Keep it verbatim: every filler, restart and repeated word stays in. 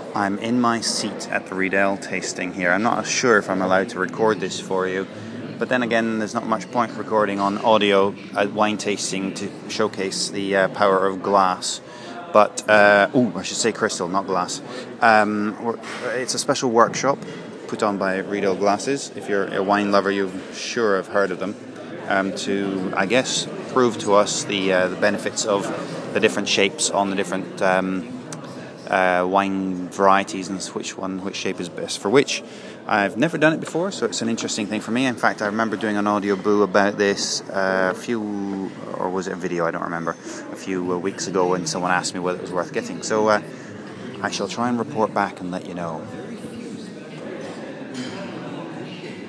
I'm in my seat at the Riedel tasting here. I'm not sure if I'm allowed to record this for you, but then again, there's not much point recording on audio at wine tasting to showcase the uh, power of glass. But, uh, oh, I should say crystal, not glass. Um, it's a special workshop put on by Riedel Glasses. If you're a wine lover, you sure have heard of them. Um, to, I guess, prove to us the uh, the benefits of the different shapes on the different um, uh, wine varieties and which one, which shape is best for which. I've never done it before, so it's an interesting thing for me. In fact, I remember doing an audio boo about this uh, a few, or was it a video? I don't remember. A few uh, weeks ago, when someone asked me whether it was worth getting. So uh, I shall try and report back and let you know.